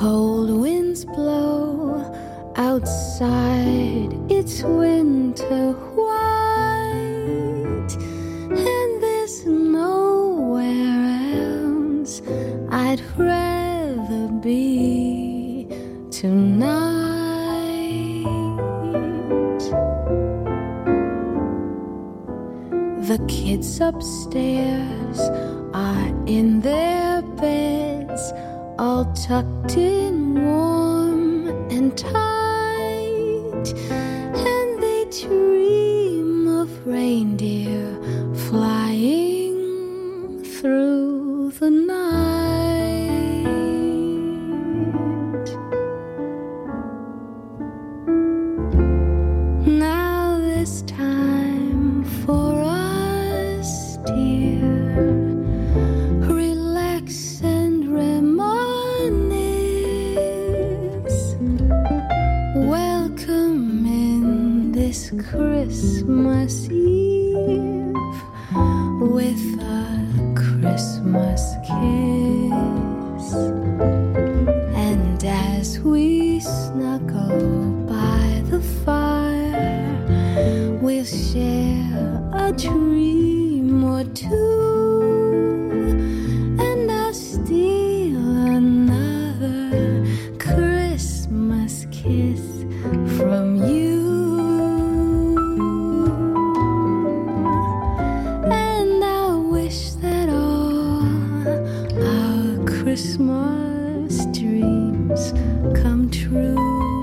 Cold winds blow outside, it's winter white, and there's nowhere else I'd rather be tonight. The kids upstairs are in their beds, all tucked in warm and tight, and they dream of reindeer flying through the night. Now this time for us, dear, Christmas Eve with a Christmas kiss. And as we snuggle by the fire, we'll share a dream or two, and I'll steal another Christmas kiss from you. Christmas dreams come true.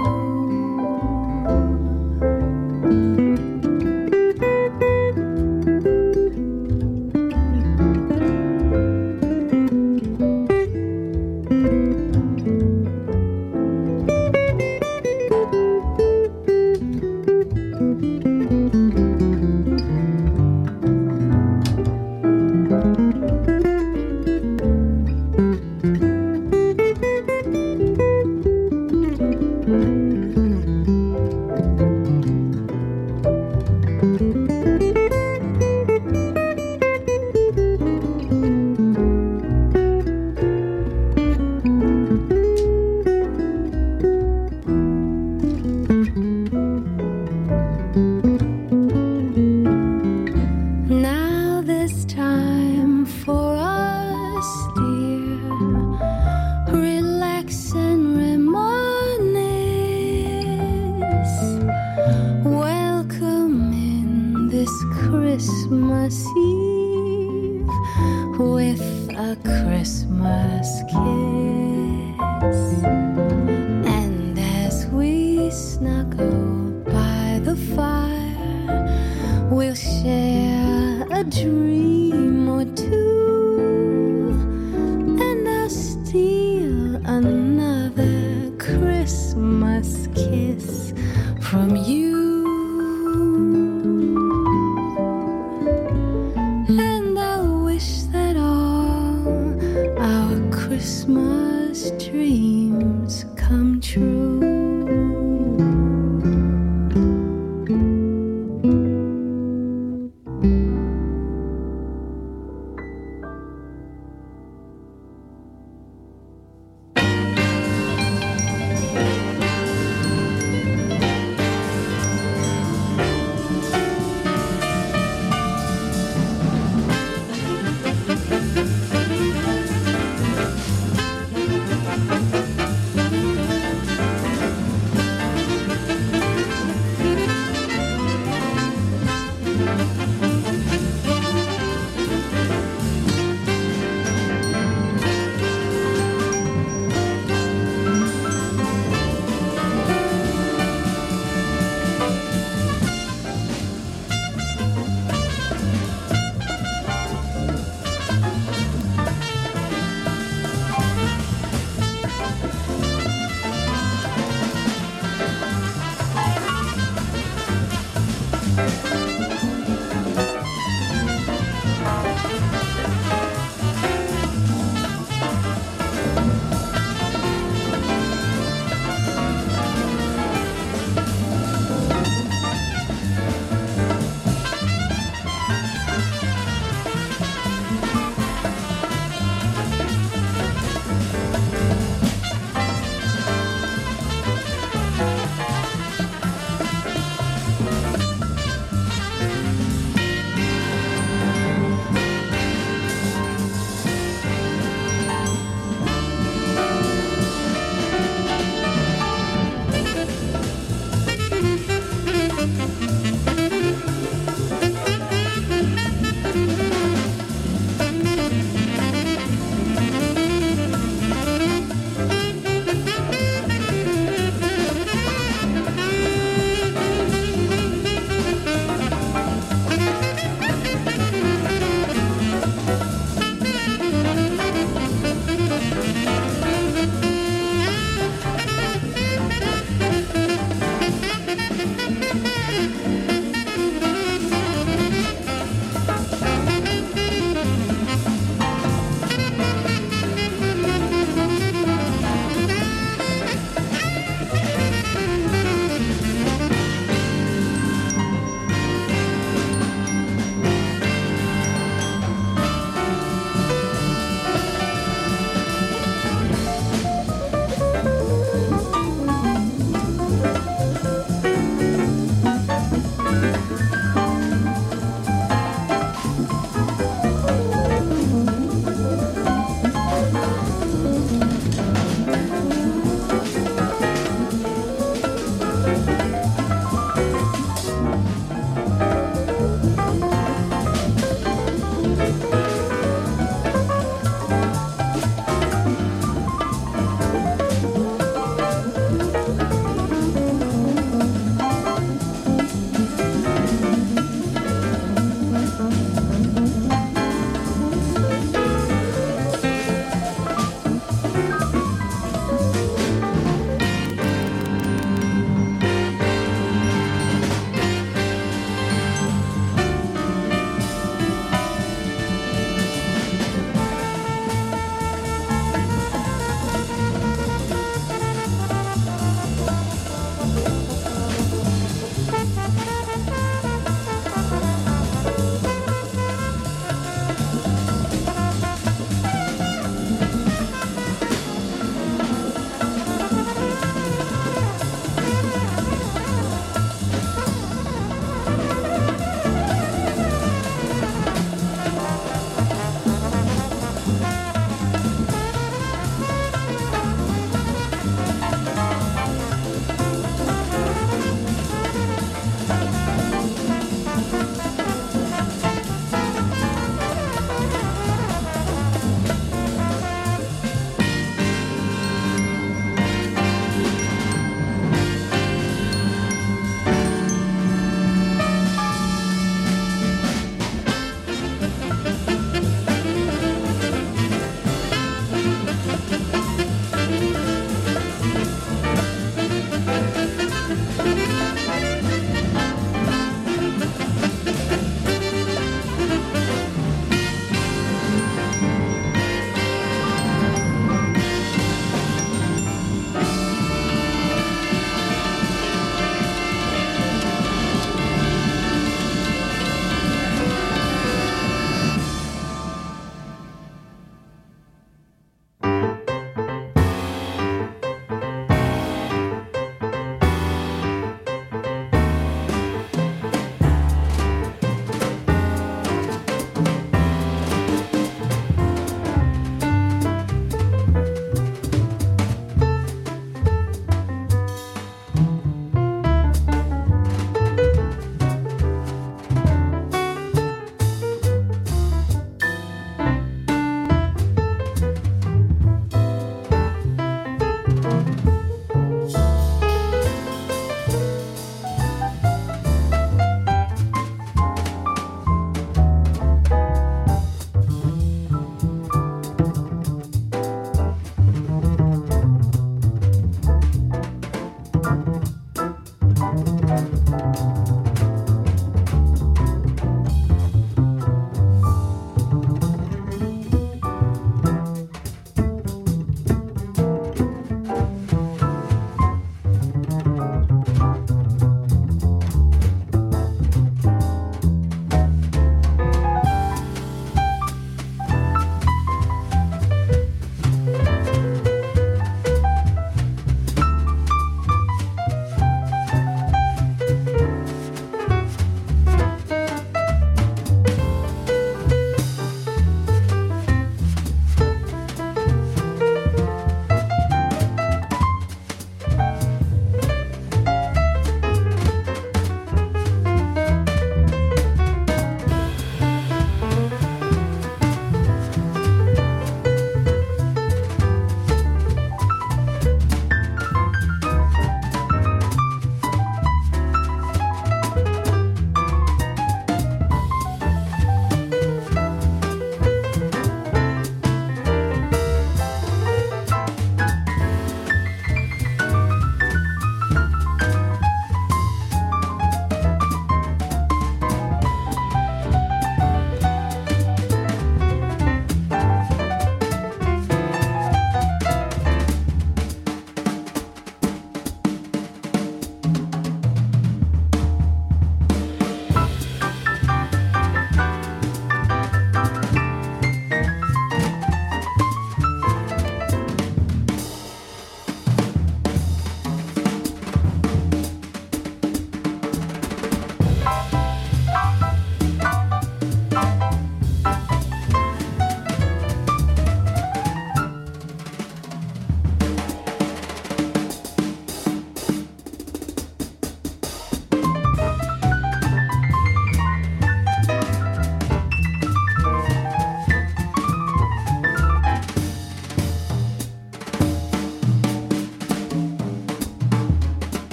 Christmas Eve with a Christmas kiss. And as we snuggle by the fire, we'll share a dream or two, and I'll steal another Christmas kiss from you. Christmas dreams come true.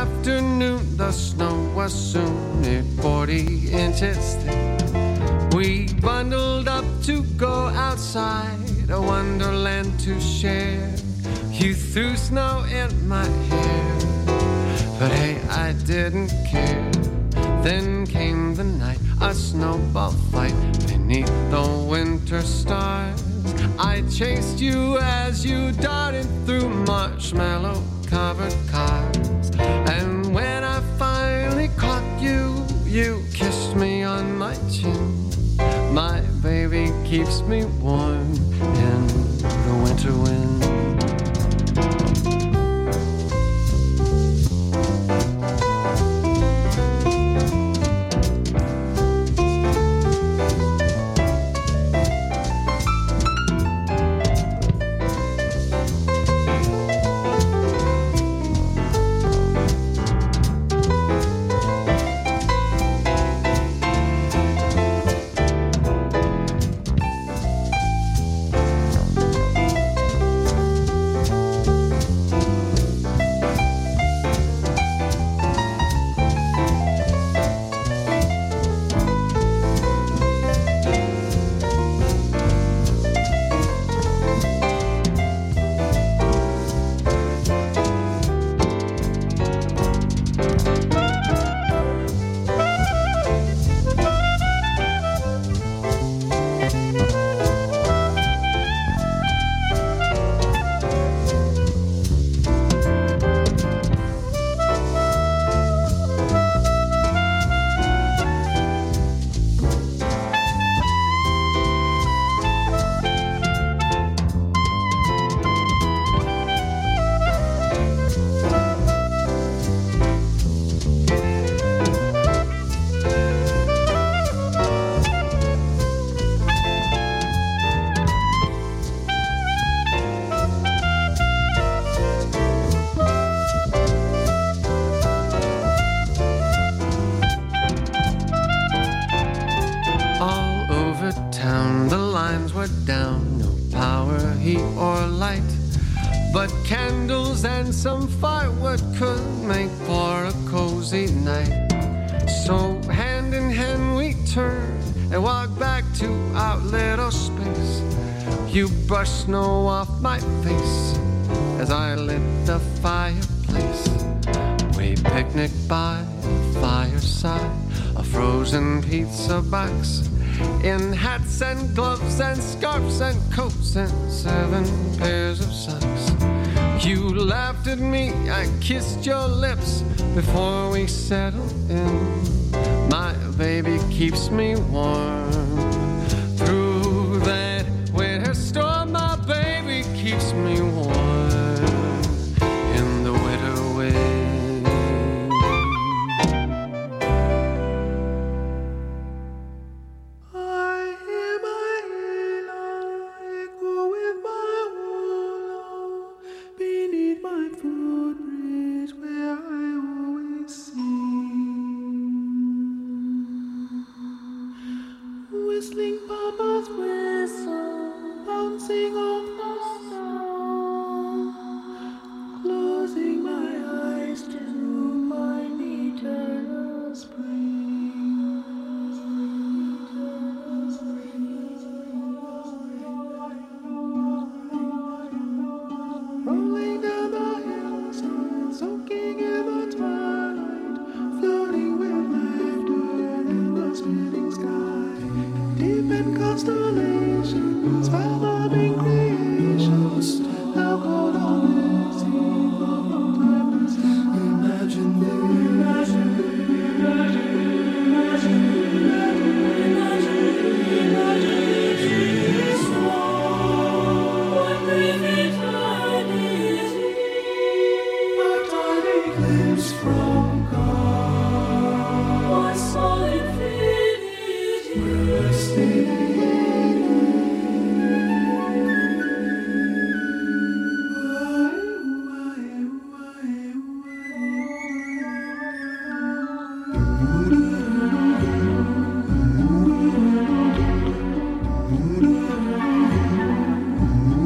afternoon, the snow was soon at 40 inches thick. We bundled up to go outside, a wonderland to share. You threw snow in my hair, but hey, I didn't care. Then came the night, a snowball fight beneath the winter stars. I chased you as you darted through marshmallow-covered cars. And when I finally caught you, you kissed me on my chin. My baby keeps me warm in the winter wind. Some firewood could make for a cozy night. So hand in hand we turned and walked back to our little space. You brushed snow off my face as I lit the fireplace. We picnicked by the fireside, a frozen pizza box, in hats and gloves and scarves and coats and 7 pairs of socks. You laughed at me, I kissed your lips before we settled in. My baby keeps me warm through that winter storm. My baby keeps me warm in the winter wind. I hear my halo echo with my wool beneath my footbridge where I always sing, whistling Papa's whistle, bouncing off the snow, closing my eyes to find eternal spring. Rolling down the hillside, soaking in the twilight, floating with laughter in the spinning sky. Deep in constellations, fathoming creations, now called on this eve of timeless. Imagine this one, one brief eternity, a tiny glimpse from God, one small infinity, we're resting.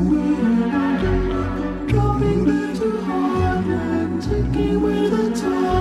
Dropping back to heartland, taking with the tide.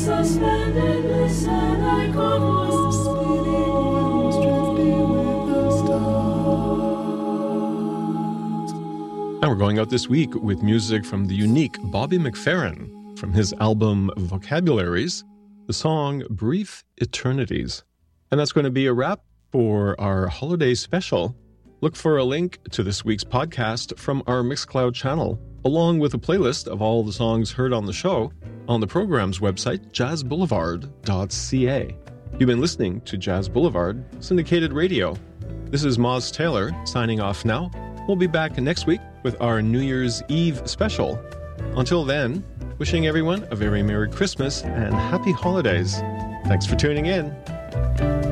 suspended bliss, and I go speedy boy, strictly with the stars. And we're going out this week with music from the unique Bobby McFerrin from his album Vocabularies, the song Brief Eternities. And that's going to be a wrap for our holiday special. Look for a link to this week's podcast from our Mixcloud channel, along with a playlist of all the songs heard on the show on the program's website, jazzboulevard.ca. You've been listening to Jazz Boulevard, syndicated radio. This is Moz Taylor signing off now. We'll be back next week with our New Year's Eve special. Until then, wishing everyone a very Merry Christmas and Happy Holidays. Thanks for tuning in.